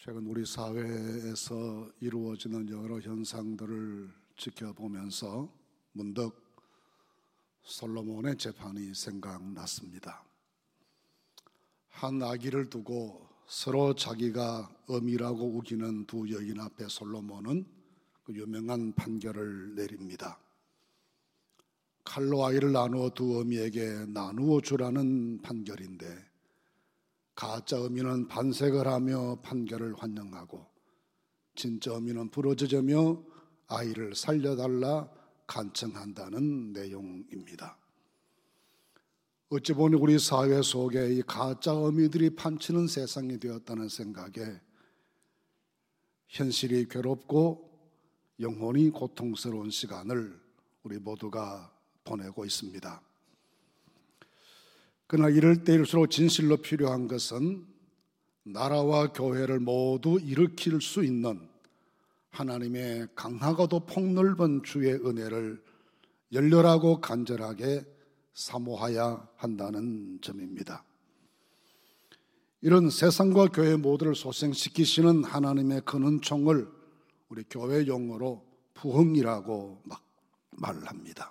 최근 우리 사회에서 이루어지는 여러 현상들을 지켜보면서 문득 솔로몬의 재판이 생각났습니다. 한 아기를 두고 서로 자기가 어미라고 우기는 두 여인 앞에 솔로몬은 그 유명한 판결을 내립니다. 칼로 아이를 나누어 두 어미에게 나누어 주라는 판결인데, 가짜 어미는 반색을 하며 판결을 환영하고 진짜 어미는 부르짖으며 아이를 살려달라 간청한다는 내용입니다. 어찌 보니 우리 사회 속에 이 가짜 어미들이 판치는 세상이 되었다는 생각에 현실이 괴롭고 영혼이 고통스러운 시간을 우리 모두가 보내고 있습니다. 그러나 이럴 때일수록 진실로 필요한 것은 나라와 교회를 모두 일으킬 수 있는 하나님의 강하고도 폭넓은 주의 은혜를 열렬하고 간절하게 사모해야 한다는 점입니다. 이런 세상과 교회 모두를 소생시키시는 하나님의 큰 은총을 우리 교회 용어로 부흥이라고 말합니다.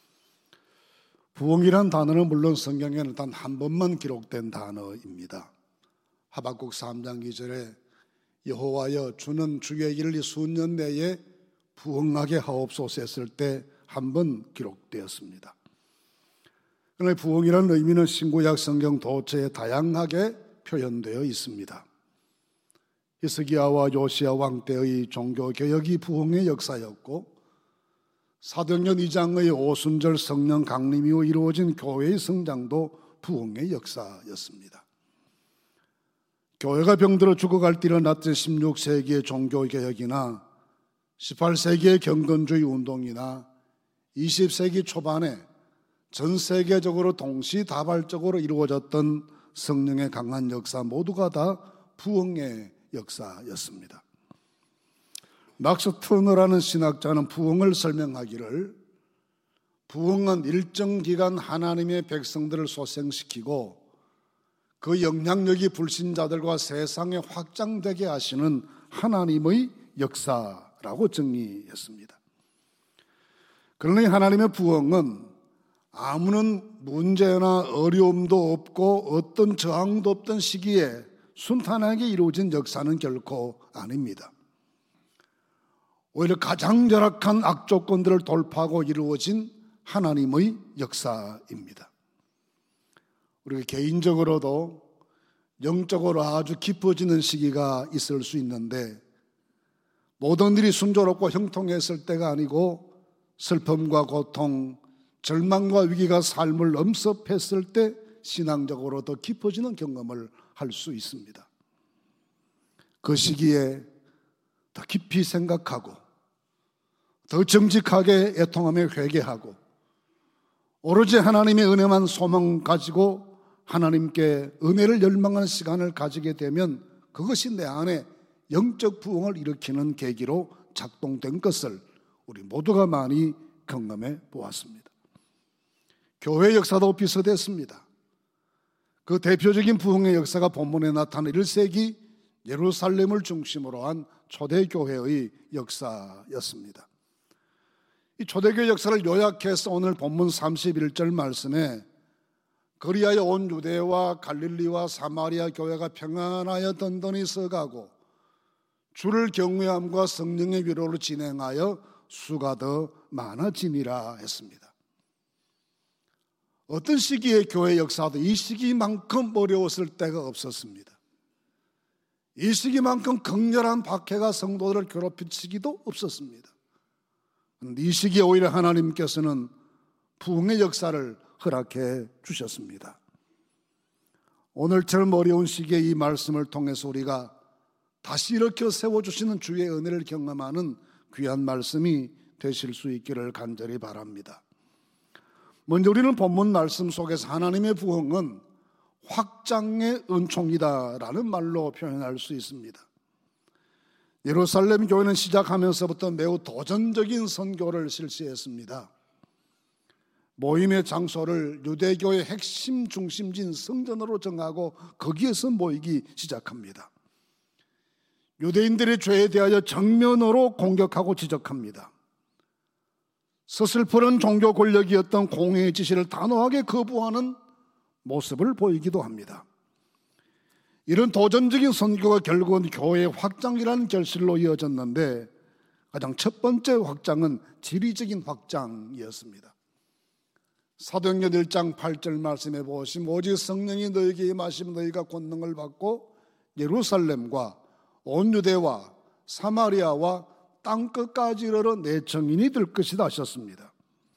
부흥이란 단어는 물론 성경에는 단 한 번만 기록된 단어입니다. 하박국 3장 2절에 여호와여 주는 주의 일을 수년 내에 부흥하게 하옵소서 했을 때 한 번 기록되었습니다. 그러나 부흥이라는 의미는 신구약 성경 도처에 다양하게 표현되어 있습니다. 히스기야와 요시야 왕 때의 종교개혁이 부흥의 역사였고, 사도행전 2장의 오순절 성령 강림 이후 이루어진 교회의 성장도 부흥의 역사였습니다. 교회가 병들어 죽어갈 때 일어났던 16세기의 종교개혁이나 18세기의 경건주의 운동이나 20세기 초반에 전 세계적으로 동시다발적으로 이루어졌던 성령의 강한 역사 모두가 다 부흥의 역사였습니다. 막스 터너라는 신학자는 부흥을 설명하기를, 부흥은 일정 기간 하나님의 백성들을 소생시키고 그 영향력이 불신자들과 세상에 확장되게 하시는 하나님의 역사라고 정의했습니다. 그러니 하나님의 부흥은 아무런 문제나 어려움도 없고 어떤 저항도 없던 시기에 순탄하게 이루어진 역사는 결코 아닙니다. 오히려 가장 열악한 악조건들을 돌파하고 이루어진 하나님의 역사입니다. 우리가 개인적으로도 영적으로 아주 깊어지는 시기가 있을 수 있는데, 모든 일이 순조롭고 형통했을 때가 아니고 슬픔과 고통, 절망과 위기가 삶을 엄습했을 때 신앙적으로 더 깊어지는 경험을 할 수 있습니다. 그 시기에 더 깊이 생각하고 더 정직하게 애통하며 회개하고 오로지 하나님의 은혜만 소망 가지고 하나님께 은혜를 열망하는 시간을 가지게 되면 그것이 내 안에 영적 부흥을 일으키는 계기로 작동된 것을 우리 모두가 많이 경험해 보았습니다. 교회 역사도 비슷했습니다. 그 대표적인 부흥의 역사가 본문에 나타난 1세기 예루살렘을 중심으로 한 초대교회의 역사였습니다. 이 초대교회 역사를 요약해서 오늘 본문 31절 말씀에 그리하여 온 유대와 갈릴리와 사마리아 교회가 평안하여 든든히 서가고 주를 경외함과 성령의 위로로 진행하여 수가 더 많아지니라 했습니다. 어떤 시기의 교회 역사도 이 시기만큼 어려웠을 때가 없었습니다. 이 시기만큼 극렬한 박해가 성도들을 괴롭힌 시기도 없었습니다. 이 시기에 오히려 하나님께서는 부흥의 역사를 허락해 주셨습니다. 오늘처럼 어려운 시기에 이 말씀을 통해서 우리가 다시 일으켜 세워주시는 주의 은혜를 경험하는 귀한 말씀이 되실 수 있기를 간절히 바랍니다. 먼저 우리는 본문 말씀 속에서 하나님의 부흥은 확장의 은총이다라는 말로 표현할 수 있습니다. 예루살렘 교회는 시작하면서부터 매우 도전적인 선교를 실시했습니다. 모임의 장소를 유대교의 핵심 중심지인 성전으로 정하고 거기에서 모이기 시작합니다. 유대인들의 죄에 대하여 정면으로 공격하고 지적합니다. 서슬퍼런 종교 권력이었던 공회의 지시를 단호하게 거부하는 모습을 보이기도 합니다. 이런 도전적인 선교가 결국은 교회의 확장이라는 결실로 이어졌는데, 가장 첫 번째 확장은 지리적인 확장이었습니다. 사도행전 1장 8절 말씀해 보시면 오직 성령이 너희에게 임하시면 너희가 권능을 받고 예루살렘과 온 유대와 사마리아와 땅끝까지 이르러 내 증인이 될 것이다 하셨습니다.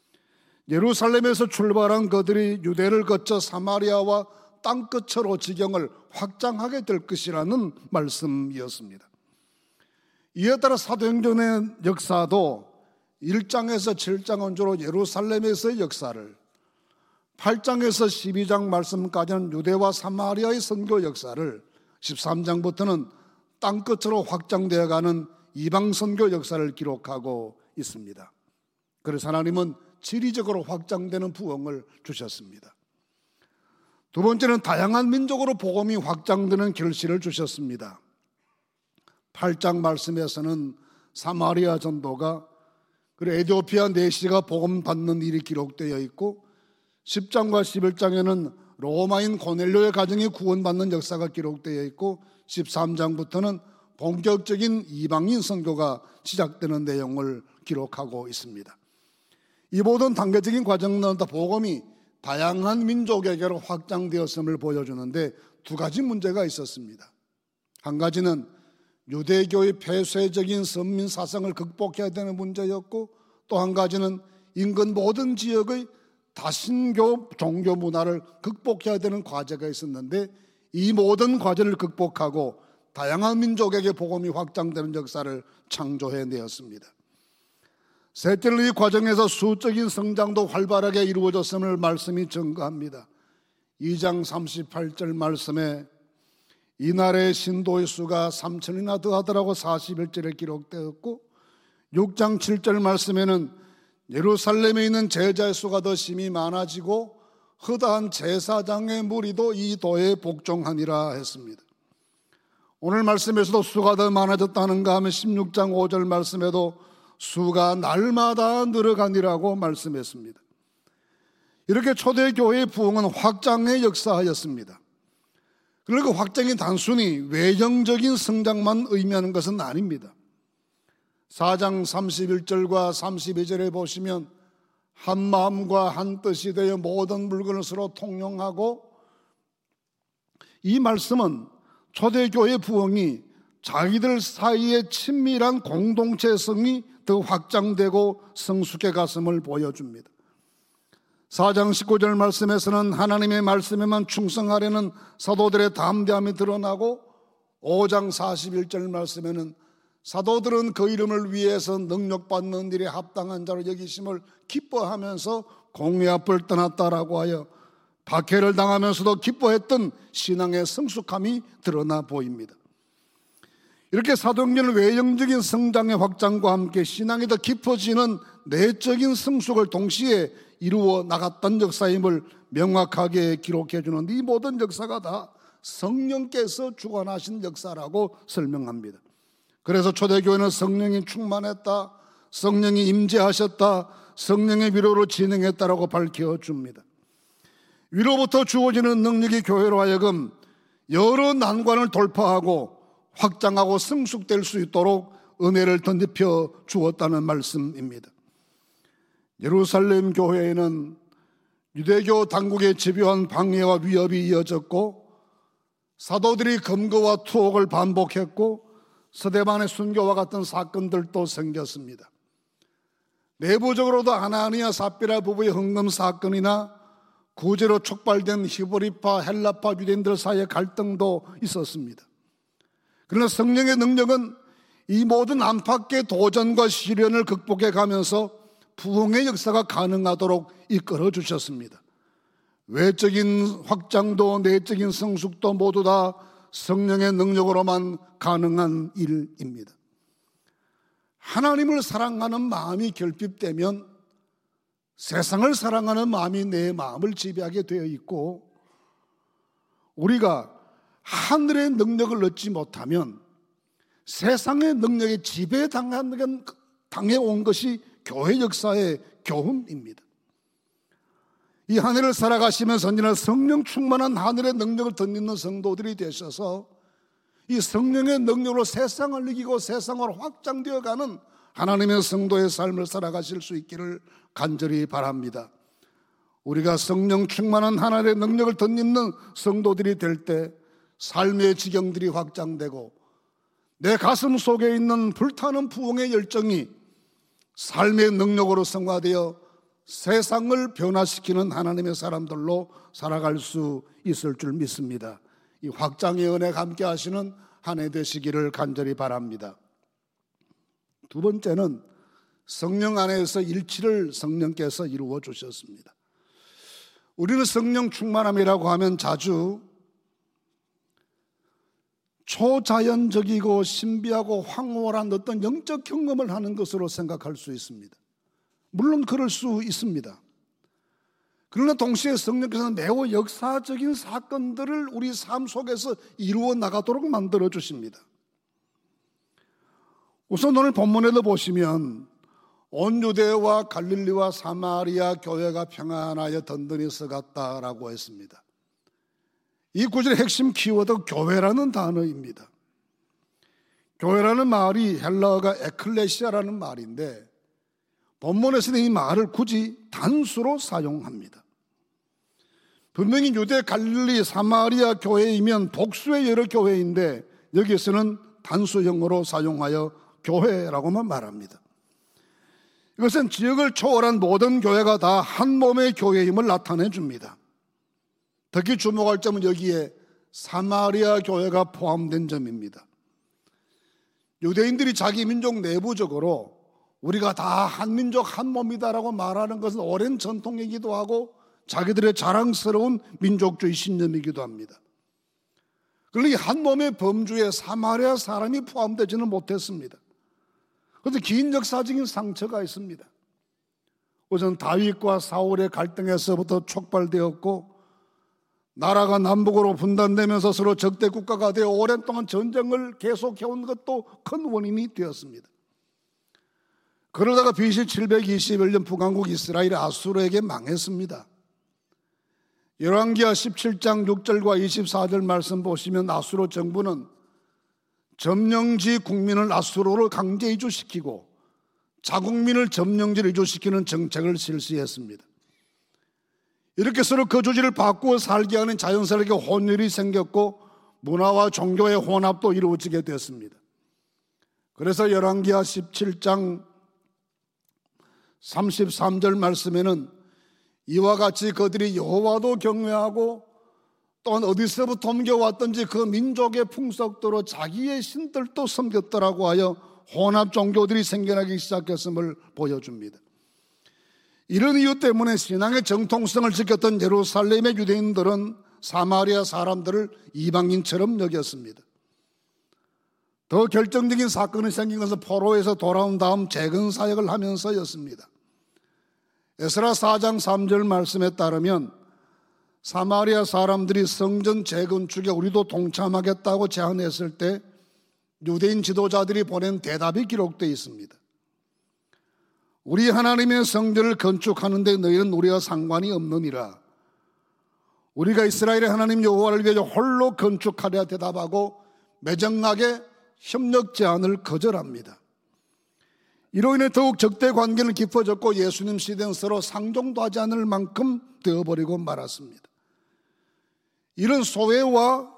예루살렘에서 출발한 그들이 유대를 거쳐 사마리아와 땅끝으로 지경을 확장하게 될 것이라는 말씀이었습니다. 이에 따라 사도행전의 역사도 1장에서 7장 언저로 예루살렘에서의 역사를, 8장에서 12장 말씀까지는 유대와 사마리아의 선교 역사를, 13장부터는 땅끝으로 확장되어가는 이방 선교 역사를 기록하고 있습니다. 그래서 하나님은 지리적으로 확장되는 부흥을 주셨습니다. 두 번째는 다양한 민족으로 복음이 확장되는 결실을 주셨습니다. 8장 말씀에서는 사마리아 전도가, 그리고 에티오피아 내시가 복음 받는 일이 기록되어 있고, 10장과 11장에는 로마인 고넬료의 가정이 구원받는 역사가 기록되어 있고, 13장부터는 본격적인 이방인 선교가 시작되는 내용을 기록하고 있습니다. 이 모든 단계적인 과정은 복음이 다양한 민족에게로 확장되었음을 보여주는데, 두 가지 문제가 있었습니다. 한 가지는 유대교의 폐쇄적인 선민 사상을 극복해야 되는 문제였고, 또 한 가지는 인근 모든 지역의 다신교 종교 문화를 극복해야 되는 과제가 있었는데, 이 모든 과제를 극복하고 다양한 민족에게 복음이 확장되는 역사를 창조해내었습니다. 셋째는 이 과정에서 수적인 성장도 활발하게 이루어졌음을 말씀이 증거합니다. 2장 38절 말씀에 이날의 신도의 수가 3천이나 더하더라고 41절에 기록되었고, 6장 7절 말씀에는 예루살렘에 있는 제자의 수가 더 심히 많아지고 허다한 제사장의 무리도 이 도에 복종하니라 했습니다. 오늘 말씀에서도 수가 더 많아졌다는가 하면 16장 5절 말씀에도 수가 날마다 늘어가니라고 말씀했습니다. 이렇게 초대교회의 부흥은 확장의 역사였습니다. 그리고 그 확장이 단순히 외형적인 성장만 의미하는 것은 아닙니다. 4장 31절과 32절에 보시면 한 마음과 한 뜻이 되어 모든 물건을 서로 통용하고, 이 말씀은 초대교회 부흥이 자기들 사이의 친밀한 공동체성이 더 확장되고 성숙해 갔음을 보여줍니다. 4장 19절 말씀에서는 하나님의 말씀에만 충성하려는 사도들의 담대함이 드러나고, 5장 41절 말씀에는 사도들은 그 이름을 위해서 능력받는 일에 합당한 자로 여기심을 기뻐하면서 공회 앞을 떠났다라고 하여 박해를 당하면서도 기뻐했던 신앙의 성숙함이 드러나 보입니다. 이렇게 사도행전은 외형적인 성장의 확장과 함께 신앙이 더 깊어지는 내적인 성숙을 동시에 이루어 나갔던 역사임을 명확하게 기록해 주는데, 이 모든 역사가 다 성령께서 주관하신 역사라고 설명합니다. 그래서 초대교회는 성령이 충만했다, 성령이 임재하셨다, 성령의 위로로 진행했다라고 밝혀줍니다. 위로부터 주어지는 능력이 교회로 하여금 여러 난관을 돌파하고 확장하고 성숙될 수 있도록 은혜를 덧입혀 주었다는 말씀입니다. 예루살렘 교회에는 유대교 당국의 집요한 방해와 위협이 이어졌고, 사도들이 검거와 투옥을 반복했고, 스데반의 순교와 같은 사건들도 생겼습니다. 내부적으로도 아나니아 삽비라 부부의 헌금 사건이나 구제로 촉발된 히브리파 헬라파 유대인들 사이의 갈등도 있었습니다. 그러나 성령의 능력은 이 모든 안팎의 도전과 시련을 극복해 가면서 부흥의 역사가 가능하도록 이끌어 주셨습니다. 외적인 확장도 내적인 성숙도 모두 다 성령의 능력으로만 가능한 일입니다. 하나님을 사랑하는 마음이 결핍되면 세상을 사랑하는 마음이 내 마음을 지배하게 되어 있고, 우리가 하늘의 능력을 얻지 못하면 세상의 능력에 지배당해온 것이 교회 역사의 교훈입니다. 이 한 해를 살아가시면서 언제나 성령 충만한 하늘의 능력을 덧입는 성도들이 되셔서 이 성령의 능력으로 세상을 이기고 세상으로 확장되어가는 하나님의 성도의 삶을 살아가실 수 있기를 간절히 바랍니다. 우리가 성령 충만한 하나님의 능력을 덧입는 성도들이 될 때 삶의 지경들이 확장되고 내 가슴 속에 있는 불타는 부흥의 열정이 삶의 능력으로 성화되어 세상을 변화시키는 하나님의 사람들로 살아갈 수 있을 줄 믿습니다. 이 확장의 은혜가 함께 하시는 한 해 되시기를 간절히 바랍니다. 두 번째는 성령 안에서 일치를 성령께서 이루어 주셨습니다. 우리는 성령 충만함이라고 하면 자주 초자연적이고 신비하고 황홀한 어떤 영적 경험을 하는 것으로 생각할 수 있습니다. 물론 그럴 수 있습니다. 그러나 동시에 성령께서는 매우 역사적인 사건들을 우리 삶 속에서 이루어 나가도록 만들어 주십니다. 우선 오늘 본문에도 보시면 온 유대와 갈릴리와 사마리아 교회가 평안하여 든든히 서갔다라고 했습니다. 이 구절의 핵심 키워드 교회라는 단어입니다. 교회라는 말이 헬라어가 에클레시아라는 말인데 본문에서는 이 말을 굳이 단수로 사용합니다. 분명히 유대, 갈릴리, 사마리아 교회이면 복수의 여러 교회인데 여기에서는 단수형으로 사용하여 교회라고만 말합니다. 이것은 지역을 초월한 모든 교회가 다 한 몸의 교회임을 나타내 줍니다. 특히 주목할 점은 여기에 사마리아 교회가 포함된 점입니다. 유대인들이 자기 민족 내부적으로 우리가 다 한 민족 한 몸이다라고 말하는 것은 오랜 전통이기도 하고 자기들의 자랑스러운 민족주의 신념이기도 합니다. 그러나 이 한 몸의 범주에 사마리아 사람이 포함되지는 못했습니다. 그런데 긴 역사적인 상처가 있습니다. 우선 다윗과 사울의 갈등에서부터 촉발되었고 나라가 남북으로 분단되면서 서로 적대 국가가 되어 오랜 동안 전쟁을 계속해온 것도 큰 원인이 되었습니다. 그러다가 BC 721년 북왕국 이스라엘이 아수르에게 망했습니다. 열왕기하 17장 6절과 24절 말씀 보시면 아수르 정부는 점령지 국민을 아수르로 강제 이주시키고 자국민을 점령지로 이주시키는 정책을 실시했습니다. 이렇게 서로 거주지를 바꾸어 살게 하는 자연스럽게 혼혈이 생겼고 문화와 종교의 혼합도 이루어지게 되었습니다. 그래서 열왕기하 17장 33절 말씀에는 이와 같이 그들이 여호와도 경외하고 또한 어디서부터 옮겨왔든지 그 민족의 풍속대로 자기의 신들도 섬겼더라고 하여 혼합 종교들이 생겨나기 시작했음을 보여줍니다. 이런 이유 때문에 신앙의 정통성을 지켰던 예루살렘의 유대인들은 사마리아 사람들을 이방인처럼 여겼습니다. 더 결정적인 사건이 생긴 것은 포로에서 돌아온 다음 재건 사역을 하면서였습니다. 에스라 4장 3절 말씀에 따르면 사마리아 사람들이 성전 재건축에 우리도 동참하겠다고 제안했을 때 유대인 지도자들이 보낸 대답이 기록되어 있습니다. 우리 하나님의 성전을 건축하는데 너희는 우리와 상관이 없느니라. 우리가 이스라엘의 하나님 여호와를 위해 홀로 건축하려 대답하고 매정하게 협력 제안을 거절합니다. 이로 인해 더욱 적대 관계는 깊어졌고 예수님 시대는 서로 상종도 하지 않을 만큼 되어버리고 말았습니다. 이런 소외와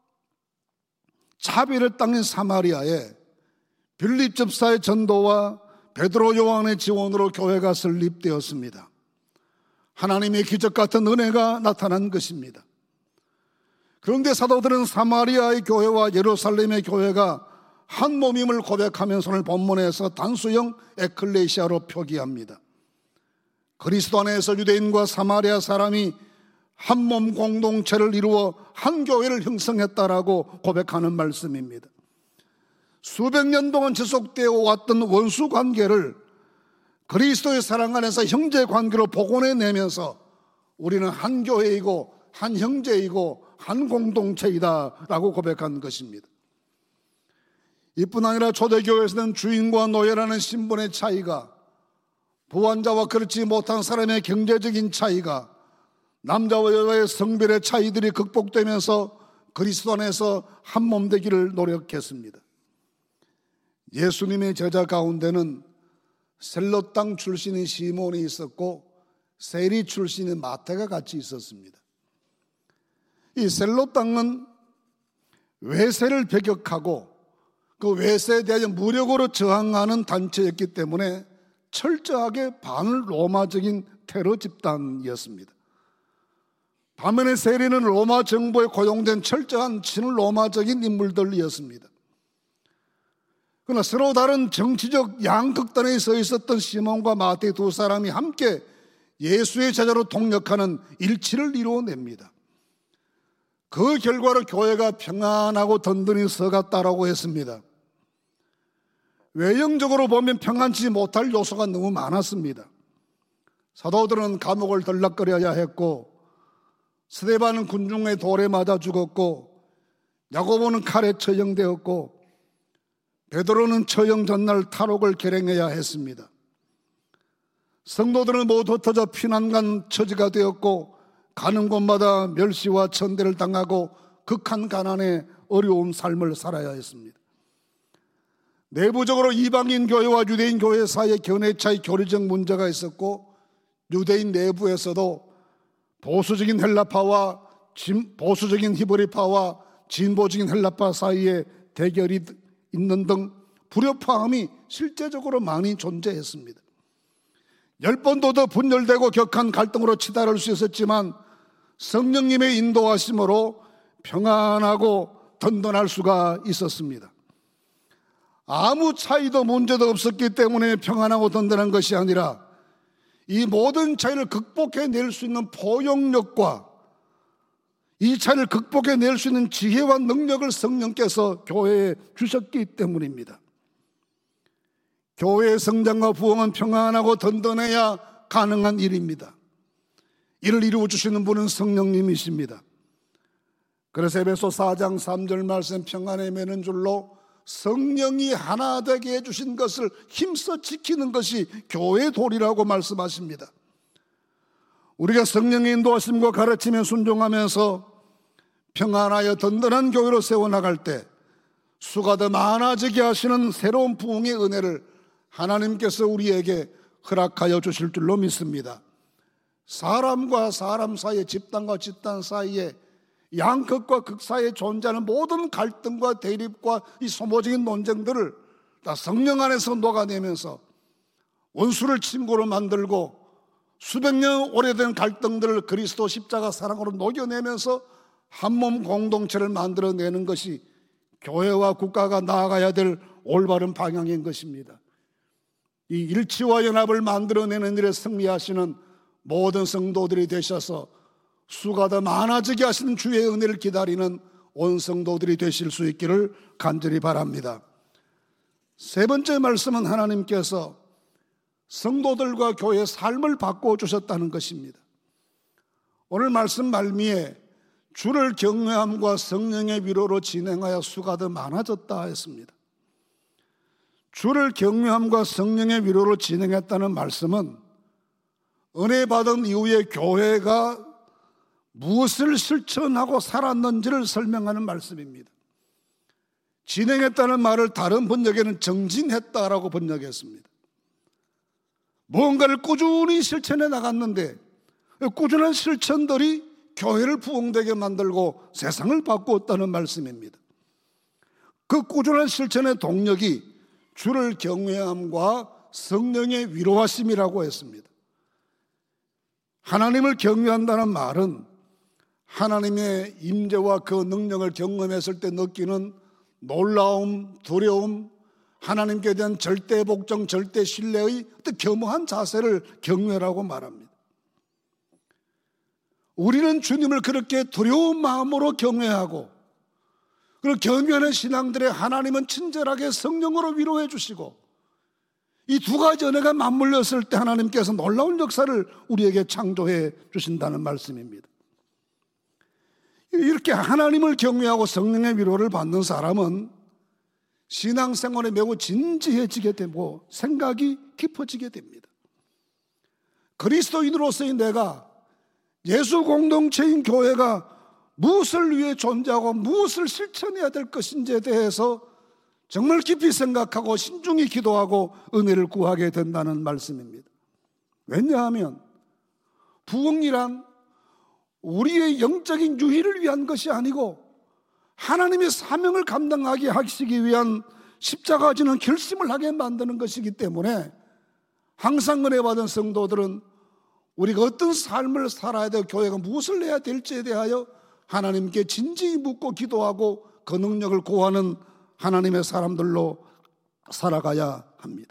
차별을 당한 사마리아에 빌립 집사의 전도와 베드로 요한의 지원으로 교회가 설립되었습니다. 하나님의 기적 같은 은혜가 나타난 것입니다. 그런데 사도들은 사마리아의 교회와 예루살렘의 교회가 한 몸임을 고백하면서 오늘 본문에서 단수형 에클레시아로 표기합니다. 그리스도 안에서 유대인과 사마리아 사람이 한 몸 공동체를 이루어 한 교회를 형성했다라고 고백하는 말씀입니다. 수백 년 동안 지속되어 왔던 원수 관계를 그리스도의 사랑 안에서 형제 관계로 복원해내면서 우리는 한 교회이고 한 형제이고 한 공동체이다 라고 고백한 것입니다. 이뿐 아니라 초대교회에서는 주인과 노예라는 신분의 차이가, 부한자와 그렇지 못한 사람의 경제적인 차이가, 남자와 여자의 성별의 차이들이 극복되면서 그리스도 안에서 한 몸 되기를 노력했습니다. 예수님의 제자 가운데는 셀롯 땅 출신의 시몬이 있었고 세리 출신의 마태가 같이 있었습니다. 이 셀롯 땅은 외세를 배격하고 그 외세에 대하여 무력으로 저항하는 단체였기 때문에 철저하게 반로마적인 테러 집단이었습니다. 반면에 세리는 로마 정부에 고용된 철저한 친로마적인 인물들이었습니다. 그러나 서로 다른 정치적 양극단에 서 있었던 시몬과 마태 두 사람이 함께 예수의 제자로 동력하는 일치를 이루어냅니다. 그 결과로 교회가 평안하고 든든히 서갔다라고 했습니다. 외형적으로 보면 평안치 못할 요소가 너무 많았습니다. 사도들은 감옥을 들락거려야 했고, 스데반은 군중의 돌에 맞아 죽었고, 야고보는 칼에 처형되었고, 베드로는 처형 전날 탈옥을 결행해야 했습니다. 성도들은 모두 흩어져 피난간 처지가 되었고, 가는 곳마다 멸시와 천대를 당하고 극한 가난의 어려운 삶을 살아야 했습니다. 내부적으로 이방인 교회와 유대인 교회 사이의 견해 차이, 교리적 문제가 있었고, 유대인 내부에서도 보수적인 헬라파와 보수적인 히브리파와 진보적인 헬라파 사이에 대결이 있는 등 불협화음이 실제적으로 많이 존재했습니다. 10번도 더 분열되고 격한 갈등으로 치달을 수 있었지만 성령님의 인도하심으로 평안하고 든든할 수가 있었습니다. 아무 차이도 문제도 없었기 때문에 평안하고 든든한 것이 아니라 이 모든 차이를 극복해낼 수 있는 포용력과 이 차이를 극복해낼 수 있는 지혜와 능력을 성령께서 교회에 주셨기 때문입니다. 교회의 성장과 부흥은 평안하고 든든해야 가능한 일입니다. 이를 이루어 주시는 분은 성령님이십니다. 그래서 에베소 4장 3절 말씀, 평안에 매는 줄로 성령이 하나 되게 해주신 것을 힘써 지키는 것이 교회의 도리라고 말씀하십니다. 우리가 성령의 인도하심과 가르침에 순종하면서 평안하여 든든한 교회로 세워나갈 때 수가 더 많아지게 하시는 새로운 부흥의 은혜를 하나님께서 우리에게 허락하여 주실 줄로 믿습니다. 사람과 사람 사이에, 집단과 집단 사이에, 양극과 극 사이에 존재하는 모든 갈등과 대립과 이 소모적인 논쟁들을 다 성령 안에서 녹아내면서 원수를 친구로 만들고 수백 년 오래된 갈등들을 그리스도 십자가 사랑으로 녹여내면서 한몸 공동체를 만들어내는 것이 교회와 국가가 나아가야 될 올바른 방향인 것입니다. 이 일치와 연합을 만들어내는 일에 승리하시는 모든 성도들이 되셔서 수가 더 많아지게 하시는 주의 은혜를 기다리는 온 성도들이 되실 수 있기를 간절히 바랍니다. 세 번째 말씀은 하나님께서 성도들과 교회의 삶을 바꿔주셨다는 것입니다. 오늘 말씀 말미에 주를 경외함과 성령의 위로로 진행하여 수가 더 많아졌다 했습니다. 주를 경외함과 성령의 위로로 진행했다는 말씀은 은혜 받은 이후에 교회가 무엇을 실천하고 살았는지를 설명하는 말씀입니다. 진행했다는 말을 다른 번역에는 정진했다라고 번역했습니다. 무언가를 꾸준히 실천해 나갔는데 꾸준한 실천들이 교회를 부흥되게 만들고 세상을 바꾸었다는 말씀입니다. 그 꾸준한 실천의 동력이 주를 경외함과 성령의 위로하심이라고 했습니다. 하나님을 경외한다는 말은 하나님의 임재와 그 능력을 경험했을 때 느끼는 놀라움, 두려움, 하나님께 대한 절대 복종, 절대 신뢰의 어떤 겸허한 자세를 경외라고 말합니다. 우리는 주님을 그렇게 두려운 마음으로 경외하고, 그리고 경외하는 신앙들의 하나님은 친절하게 성령으로 위로해 주시고, 이 두 가지 은혜가 맞물렸을 때 하나님께서 놀라운 역사를 우리에게 창조해 주신다는 말씀입니다. 이렇게 하나님을 경외하고 성령의 위로를 받는 사람은 신앙생활에 매우 진지해지게 되고 생각이 깊어지게 됩니다. 그리스도인으로서의 내가, 예수 공동체인 교회가 무엇을 위해 존재하고 무엇을 실천해야 될 것인지에 대해서 정말 깊이 생각하고 신중히 기도하고 은혜를 구하게 된다는 말씀입니다. 왜냐하면 부흥이란 우리의 영적인 유희를 위한 것이 아니고 하나님의 사명을 감당하게 하시기 위한 십자가 지는 결심을 하게 만드는 것이기 때문에 항상 은혜 받은 성도들은 우리가 어떤 삶을 살아야 되고 교회가 무엇을 해야 될지에 대하여 하나님께 진지히 묻고 기도하고 그 능력을 구하는 하나님의 사람들로 살아가야 합니다.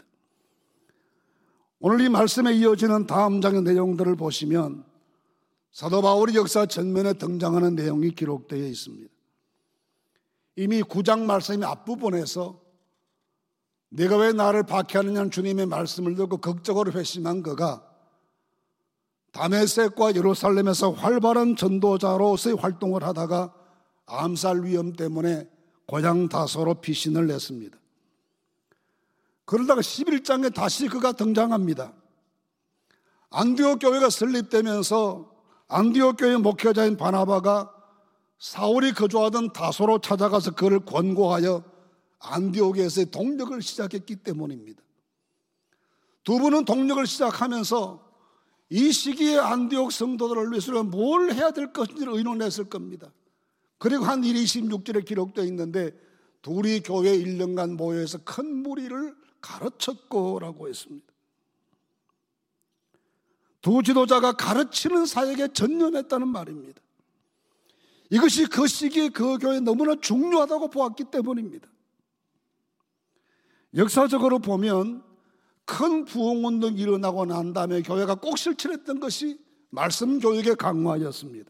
오늘 이 말씀에 이어지는 다음 장의 내용들을 보시면 사도 바울이 역사 전면에 등장하는 내용이 기록되어 있습니다. 이미 9장 말씀의 앞부분에서 내가 왜 나를 박해하느냐는 주님의 말씀을 듣고 극적으로 회심한 그가 다메섹과 예루살렘에서 활발한 전도자로서의 활동을 하다가 암살 위험 때문에 고향 다소로 피신을 냈습니다. 그러다가 11장에 다시 그가 등장합니다. 안디옥 교회가 설립되면서 안디옥 교회 목회자인 바나바가 사울이 거주하던 다소로 찾아가서 그를 권고하여 안디옥에서의 동력을 시작했기 때문입니다. 두 분은 동력을 시작하면서 이 시기에 안디옥 성도들을 위해서 뭘 해야 될 것인지를 의논했을 겁니다. 그리고 한 26절에 기록되어 있는데 둘이 교회 1년간 모여서 큰 무리를 가르쳤고라고 했습니다. 두 지도자가 가르치는 사역에 전념했다는 말입니다. 이것이 그 시기에 그 교회에 너무나 중요하다고 보았기 때문입니다. 역사적으로 보면 큰 부흥운동이 일어나고 난 다음에 교회가 꼭 실천했던 것이 말씀 교육의 강화였습니다.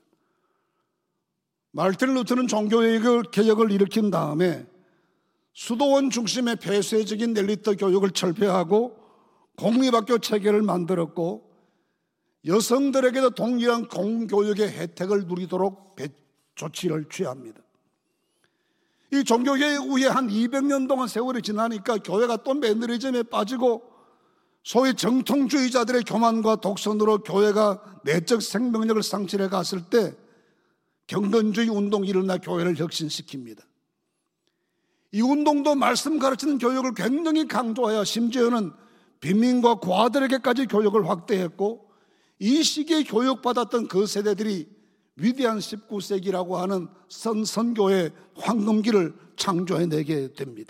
마르틴 루터는 종교개혁을 일으킨 다음에 수도원 중심의 폐쇄적인 넬리터 교육을 철폐하고 공립학교 체계를 만들었고 여성들에게도 동일한 공교육의 혜택을 누리도록 조치를 취합니다. 이 종교개혁 후에 한 200년 동안 세월이 지나니까 교회가 또 매너리즘에 빠지고 소위 정통주의자들의 교만과 독선으로 교회가 내적 생명력을 상실해 갔을 때 경건주의 운동이 일어나 교회를 혁신시킵니다. 이 운동도 말씀 가르치는 교육을 굉장히 강조하여 심지어는 빈민과 고아들에게까지 교육을 확대했고 이 시기에 교육받았던 그 세대들이 위대한 19세기라고 하는 선교의 황금기를 창조해내게 됩니다.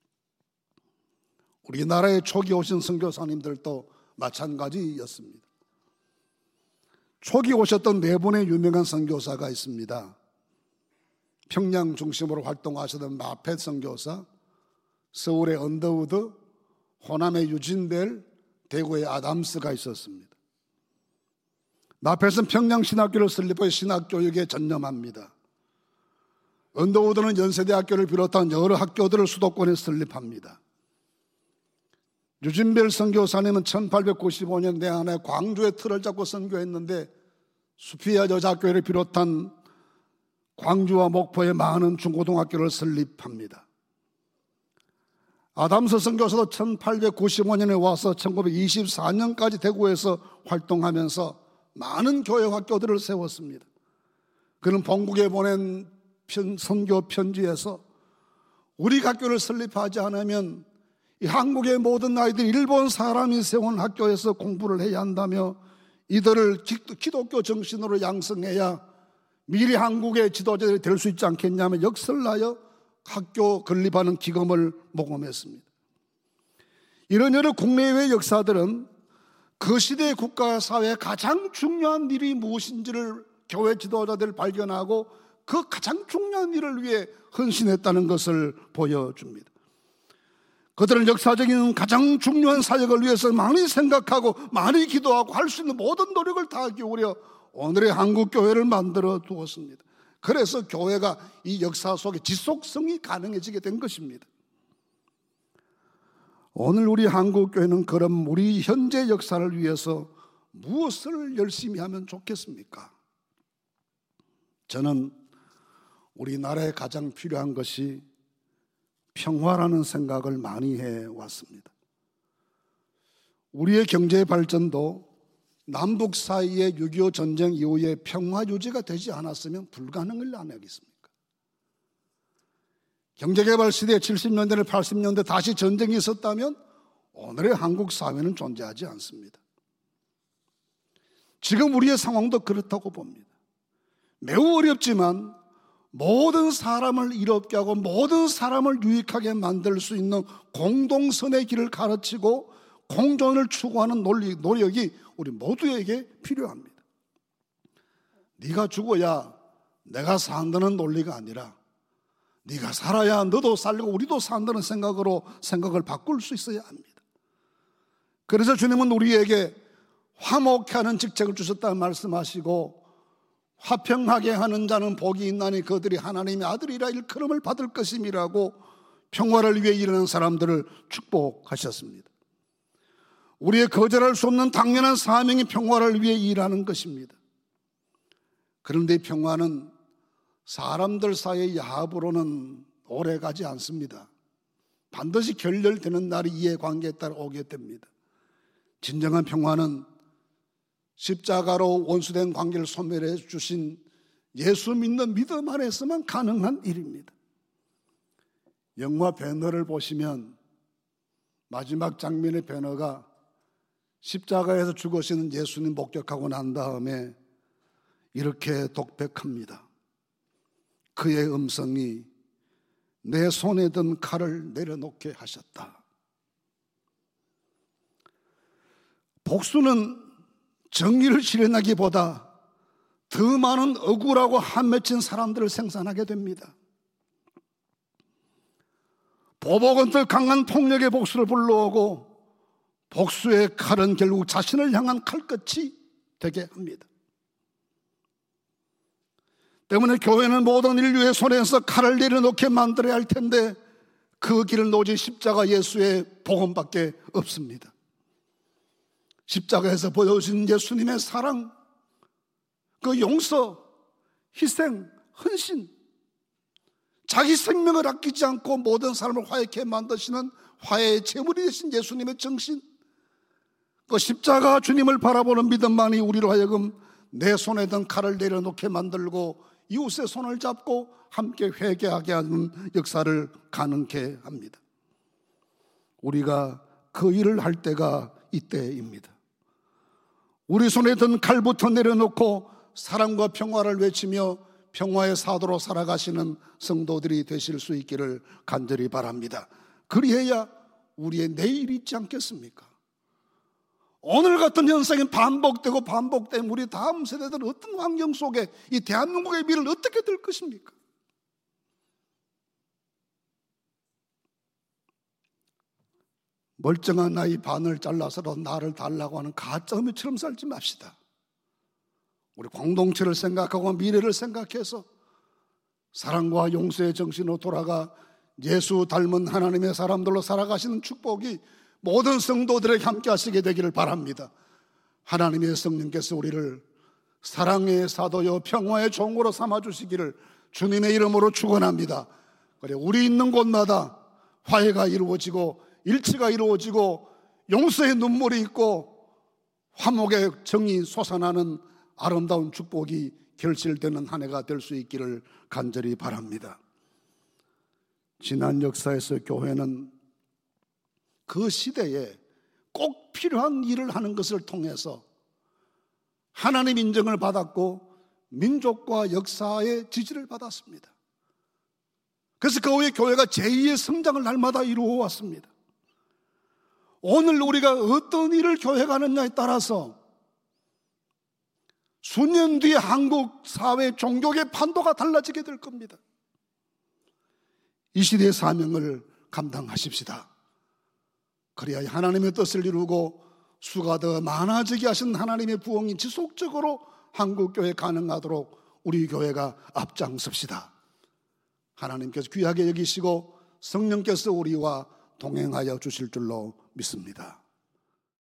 우리나라에 초기 오신 선교사님들도 마찬가지였습니다. 초기 오셨던 네 분의 유명한 선교사가 있습니다. 평양 중심으로 활동하시던 마펫 선교사, 서울의 언더우드, 호남의 유진벨, 대구의 아담스가 있었습니다. 마펫은 평양 신학교를 설립해 신학교육에 전념합니다. 언더우드는 연세대학교를 비롯한 여러 학교들을 수도권에 설립합니다. 유진벨 선교사님은 1895년 내한에 광주에 틀을 잡고 선교했는데 수피아 여자교회를 비롯한 광주와 목포에 많은 중고등학교를 설립합니다. 아담스 선교사도 1895년에 와서 1924년까지 대구에서 활동하면서 많은 교회 학교들을 세웠습니다. 그는 본국에 보낸 선교 편지에서 우리 학교를 설립하지 않으면 이 한국의 모든 아이들이 일본 사람이 세운 학교에서 공부를 해야 한다며 이들을 기독교 정신으로 양성해야 미래 한국의 지도자들이 될 수 있지 않겠냐며 역설하여 학교 건립하는 기금을 모금했습니다. 이런 여러 국내외 역사들은 그 시대의 국가 사회에 가장 중요한 일이 무엇인지를 교회 지도자들을 발견하고 그 가장 중요한 일을 위해 헌신했다는 것을 보여줍니다. 그들은 역사적인 가장 중요한 사역을 위해서 많이 생각하고 많이 기도하고 할 수 있는 모든 노력을 다 기울여 오늘의 한국교회를 만들어 두었습니다. 그래서 교회가 이 역사 속에 지속성이 가능해지게 된 것입니다. 오늘 우리 한국교회는 그럼 우리 현재 역사를 위해서 무엇을 열심히 하면 좋겠습니까? 저는 우리나라에 가장 필요한 것이 평화라는 생각을 많이 해왔습니다. 우리의 경제 발전도 남북 사이의 6.25 전쟁 이후에 평화 유지가 되지 않았으면 불가능을 안 하겠습니까? 경제개발 시대 70년대, 80년대 다시 전쟁이 있었다면 오늘의 한국 사회는 존재하지 않습니다. 지금 우리의 상황도 그렇다고 봅니다. 매우 어렵지만 모든 사람을 이롭게 하고 모든 사람을 유익하게 만들 수 있는 공동선의 길을 가르치고 공존을 추구하는 노력이 우리 모두에게 필요합니다. 네가 죽어야 내가 산다는 논리가 아니라 네가 살아야 너도 살고 우리도 산다는 생각을 바꿀 수 있어야 합니다. 그래서 주님은 우리에게 화목케 하는 직책을 주셨다고 말씀하시고, 화평하게 하는 자는 복이 있나니 그들이 하나님의 아들이라 일컬음을 받을 것임이라고 평화를 위해 일하는 사람들을 축복하셨습니다. 우리의 거절할 수 없는 당연한 사명이 평화를 위해 일하는 것입니다. 그런데 평화는 사람들 사이의 야합으로는 오래가지 않습니다. 반드시 결렬되는 날이 이해관계에 따라 오게 됩니다. 진정한 평화는 십자가로 원수된 관계를 소멸해 주신 예수 믿는 믿음 안에서만 가능한 일입니다. 영화 배너를 보시면 마지막 장면의 배너가 십자가에서 죽으시는 예수님 목격하고 난 다음에 이렇게 독백합니다. 그의 음성이 내 손에 든 칼을 내려놓게 하셨다. 복수는 정의를 실현하기보다 더 많은 억울하고 한맺힌 사람들을 생산하게 됩니다. 보복은 더 강한 폭력의 복수를 불러오고 복수의 칼은 결국 자신을 향한 칼끝이 되게 합니다. 때문에 교회는 모든 인류의 손에서 칼을 내려놓게 만들어야 할 텐데 그 길은 오직 십자가 예수의 복음밖에 없습니다. 십자가에서 보여주신 예수님의 사랑, 그 용서, 희생, 헌신, 자기 생명을 아끼지 않고 모든 사람을 화해케 만드시는 화해의 제물이 되신 예수님의 정신, 그 십자가 주님을 바라보는 믿음만이 우리로 하여금 내 손에 든 칼을 내려놓게 만들고 이웃의 손을 잡고 함께 회개하게 하는 역사를 가능케 합니다. 우리가 그 일을 할 때가 이때입니다. 우리 손에 든 칼부터 내려놓고 사랑과 평화를 외치며 평화의 사도로 살아가시는 성도들이 되실 수 있기를 간절히 바랍니다. 그리해야 우리의 내일이 있지 않겠습니까? 오늘 같은 현상이 반복되고 반복되면 우리 다음 세대들은 어떤 환경 속에 이 대한민국의 미래를 어떻게 될 것입니까? 멀쩡한 나이 반을 잘라서라도 나를 달라고 하는 가짜 의미처럼 살지 맙시다. 우리 공동체를 생각하고 미래를 생각해서 사랑과 용서의 정신으로 돌아가 예수 닮은 하나님의 사람들로 살아가시는 축복이 모든 성도들에게 함께 하시게 되기를 바랍니다. 하나님의 성령께서 우리를 사랑의 사도요 평화의 종으로 삼아주시기를 주님의 이름으로 축원합니다. 그래, 우리 있는 곳마다 화해가 이루어지고 일치가 이루어지고 용서의 눈물이 있고 화목의 정이 솟아나는 아름다운 축복이 결실되는 한 해가 될 수 있기를 간절히 바랍니다. 지난 역사에서 교회는 그 시대에 꼭 필요한 일을 하는 것을 통해서 하나님 인정을 받았고 민족과 역사의 지지를 받았습니다. 그래서 그 후에 교회가 제2의 성장을 날마다 이루어 왔습니다. 오늘 우리가 어떤 일을 교회가 하느냐에 따라서 수년 뒤에 한국 사회 종교의 판도가 달라지게 될 겁니다. 이 시대의 사명을 감당하십시다. 그래야 하나님의 뜻을 이루고 수가 더 많아지게 하신 하나님의 부흥이 지속적으로 한국교회 가능하도록 우리 교회가 앞장섭시다. 하나님께서 귀하게 여기시고 성령께서 우리와 동행하여 주실 줄로 믿습니다.